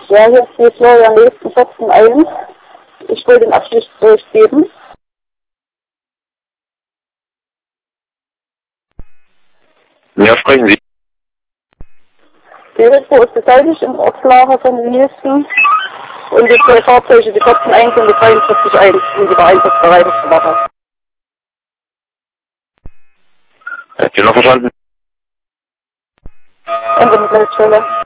Ja, hier ist die Florian Nächsten 14.1. Ich will den Abschluss durchgeben. Ja, sprechen Sie. Die Risiko ist beseitigt im Ortslager von den Nächsten. Und die zwei Fahrzeuge, die 14.1 und die 43.1, sind wieder einsatzbereit auf der Wache. Habt ihr noch verstanden? Ende mit Leitstelle.